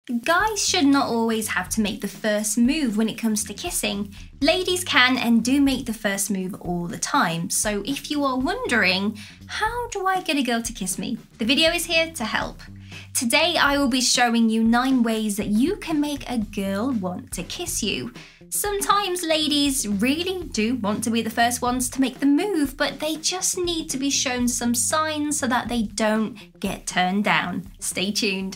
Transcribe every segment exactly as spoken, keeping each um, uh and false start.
Guys should not always have to make the first move when it comes to kissing. Ladies can and do make the first move all the time. So if you are wondering, how do I get a girl to kiss me? The video is here to help. Today I will be showing you nine ways that you can make a girl want to kiss you. Sometimes ladies really do want to be the first ones to make the move, but they just need to be shown some signs so that they don't get turned down. Stay tuned.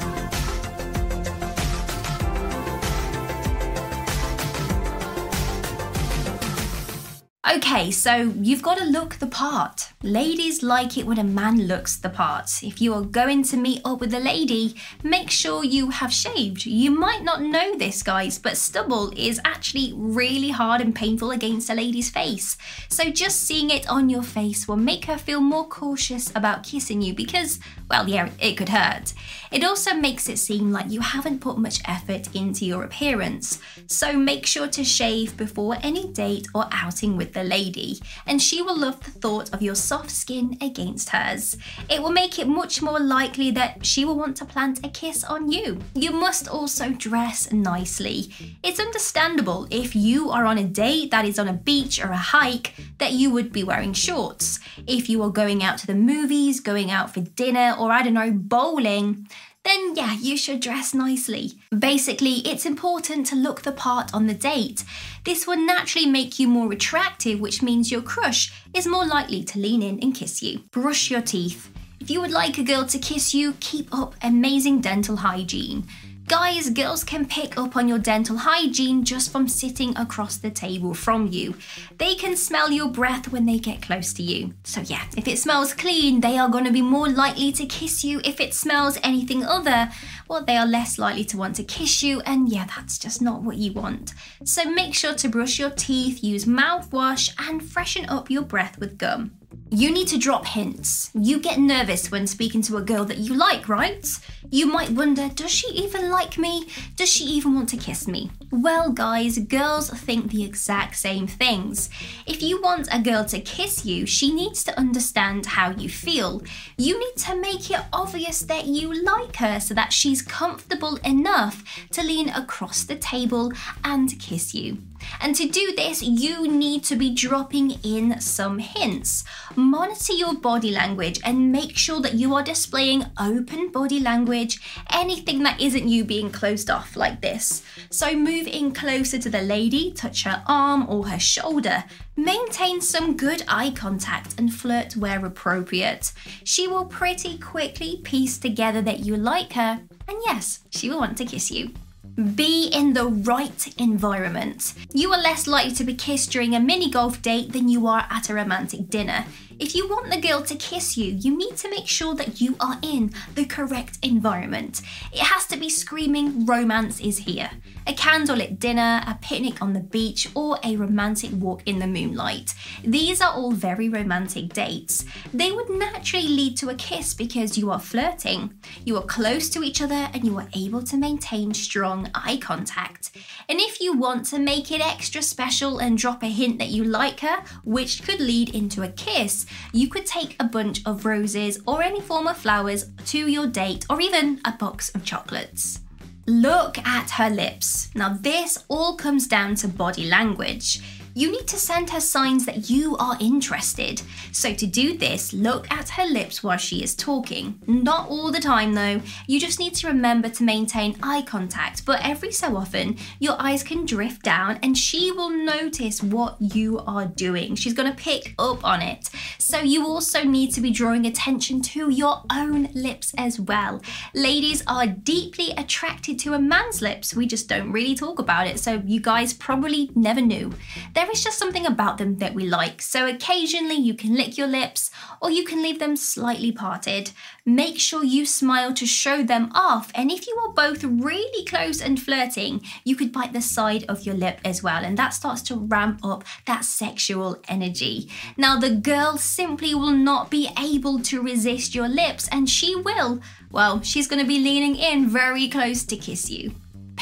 Okay, so you've got to look the part. Ladies like it when a man looks the part. If you are going to meet up with a lady, make sure you have shaved. You might not know this, guys, but stubble is actually really hard and painful against a lady's face. So just seeing it on your face will make her feel more cautious about kissing you because, well, yeah, it could hurt. It also makes it seem like you haven't put much effort into your appearance. So make sure to shave before any date or outing with the lady, and she will love the thought of your soft skin against hers. It will make it much more likely that she will want to plant a kiss on you. You must also dress nicely. It's understandable if you are on a date that is on a beach or a hike that you would be wearing shorts. If you are going out to the movies, going out for dinner, or I don't know, bowling, then yeah, you should dress nicely. Basically, it's important to look the part on the date. This will naturally make you more attractive, which means your crush is more likely to lean in and kiss you. Brush your teeth. If you would like a girl to kiss you, keep up amazing dental hygiene. Guys, girls can pick up on your dental hygiene just from sitting across the table from you. They can smell your breath when they get close to you. So yeah, if it smells clean, they are going to be more likely to kiss you. If it smells anything other, well, they are less likely to want to kiss you, and yeah, that's just not what you want. So make sure to brush your teeth, use mouthwash, and freshen up your breath with gum. You need to drop hints. You get nervous when speaking to a girl that you like, right? You might wonder, does she even like me? Does she even want to kiss me? Well, guys, girls think the exact same things. If you want a girl to kiss you, she needs to understand how you feel. You need to make it obvious that you like her so that she's comfortable enough to lean across the table and kiss you. And to do this, you need to be dropping in some hints. Monitor your body language and make sure that you are displaying open body language, anything that isn't you being closed off like this. So move in closer to the lady, touch her arm or her shoulder. Maintain some good eye contact and flirt where appropriate. She will pretty quickly piece together that you like her, and yes, she will want to kiss you. Be in the right environment. You are less likely to be kissed during a mini golf date than you are at a romantic dinner. If you want the girl to kiss you, you need to make sure that you are in the correct environment. It has to be screaming romance is here. A candlelit dinner, a picnic on the beach, or a romantic walk in the moonlight. These are all very romantic dates. They would naturally lead to a kiss because you are flirting. You are close to each other and you are able to maintain strong eye contact. And if you want to make it extra special and drop a hint that you like her, which could lead into a kiss, you could take a bunch of roses or any form of flowers to your date, or even a box of chocolates. Look at her lips. Now this all comes down to body language. You need to send her signs that you are interested. So to do this, look at her lips while she is talking. Not all the time though. You just need to remember to maintain eye contact, but every so often, your eyes can drift down and she will notice what you are doing. She's gonna pick up on it. So you also need to be drawing attention to your own lips as well. Ladies are deeply attracted to a man's lips. We just don't really talk about it, so you guys probably never knew. There is just something about them that we like, so occasionally you can lick your lips or you can leave them slightly parted. Make sure you smile to show them off, and if you are both really close and flirting, you could bite the side of your lip as well, and that starts to ramp up that sexual energy. Now the girl simply will not be able to resist your lips, and she will, well, she's going to be leaning in very close to kiss you.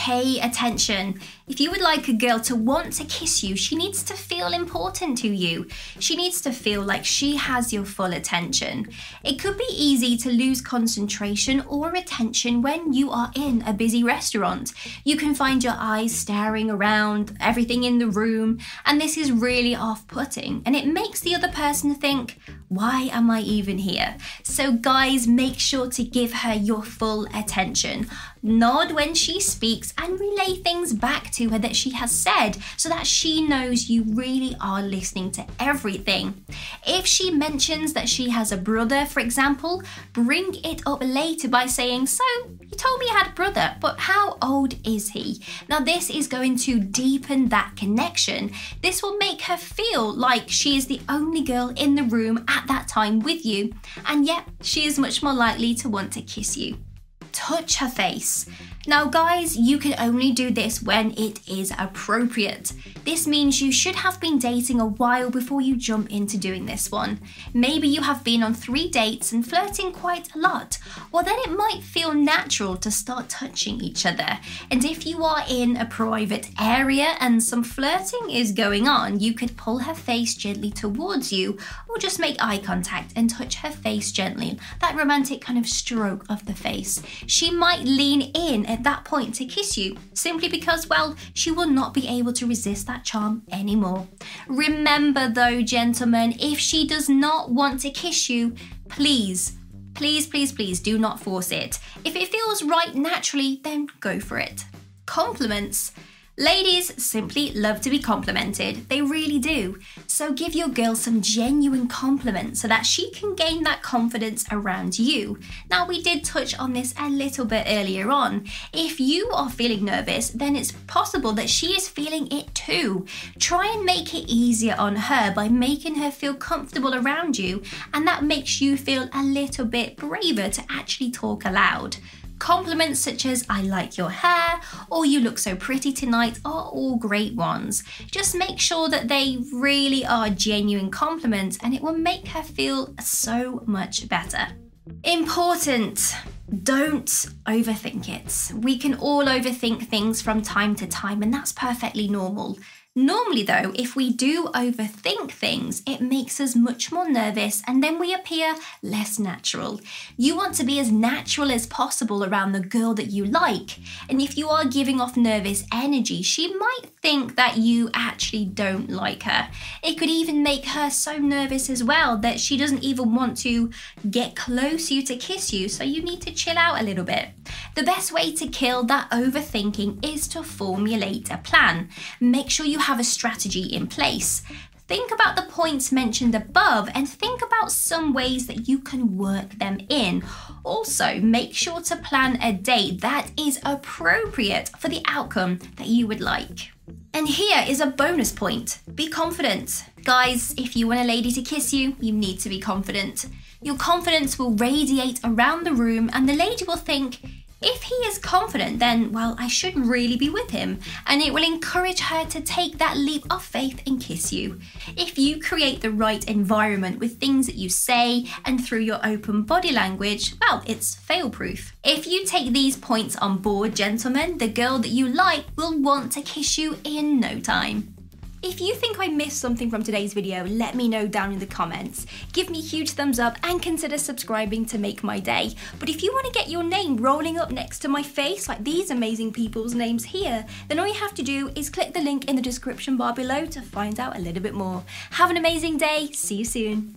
pay attention. If you would like a girl to want to kiss you, she needs to feel important to you. She needs to feel like she has your full attention. It could be easy to lose concentration or attention when you are in a busy restaurant. You can find your eyes staring around everything in the room, and this is really off-putting, and it makes the other person think, why am I even here? So guys, make sure to give her your full attention. Nod when she speaks and relay things back to her that she has said so that she knows you really are listening to everything. If she mentions that she has a brother, for example, bring it up later by saying, so you told me you had a brother, but how old is he? Now this is going to deepen that connection. This will make her feel like she is the only girl in the room at that time with you, and yet she is much more likely to want to kiss you. Touch her face. Now guys, you can only do this when it is appropriate. This means you should have been dating a while before you jump into doing this one. Maybe you have been on three dates and flirting quite a lot. Well, then it might feel natural to start touching each other. And if you are in a private area and some flirting is going on, you could pull her face gently towards you or just make eye contact and touch her face gently. That romantic kind of stroke of the face. She might lean in at that point to kiss you, simply because, well, she will not be able to resist that charm anymore. Remember though, gentlemen, if she does not want to kiss you, please, please, please, please do not force it. If it feels right naturally, then go for it. Compliments. Ladies simply love to be complimented, they really do. So give your girl some genuine compliments so that she can gain that confidence around you. Now we did touch on this a little bit earlier on. If you are feeling nervous, then it's possible that she is feeling it too. Try and make it easier on her by making her feel comfortable around you, and that makes you feel a little bit braver to actually talk aloud. Compliments such as "I like your hair" or "you look so pretty tonight" are all great ones. Just make sure that they really are genuine compliments, and it will make her feel so much better. Important. Don't overthink it. We can all overthink things from time to time, and that's perfectly normal. Normally though, if we do overthink things, it makes us much more nervous and then we appear less natural. You want to be as natural as possible around the girl that you like. And if you are giving off nervous energy, she might think that you actually don't like her. It could even make her so nervous as well that she doesn't even want to get close to you to kiss you, so you need to chill out a little bit. The best way to kill that overthinking is to formulate a plan. Make sure you have a strategy in place. Think about the points mentioned above and think about some ways that you can work them in. Also, make sure to plan a date that is appropriate for the outcome that you would like. And here is a bonus point. Be confident. Guys, if you want a lady to kiss you, you need to be confident. Your confidence will radiate around the room and the lady will think, if he is confident, then, well, I should really be with him, and it will encourage her to take that leap of faith and kiss you. If you create the right environment with things that you say and through your open body language, well, it's fail-proof. If you take these points on board, gentlemen, the girl that you like will want to kiss you in no time. If you think I missed something from today's video, let me know down in the comments. Give me a huge thumbs up and consider subscribing to make my day. But if you want to get your name rolling up next to my face, like these amazing people's names here, then all you have to do is click the link in the description bar below to find out a little bit more. Have an amazing day. See you soon.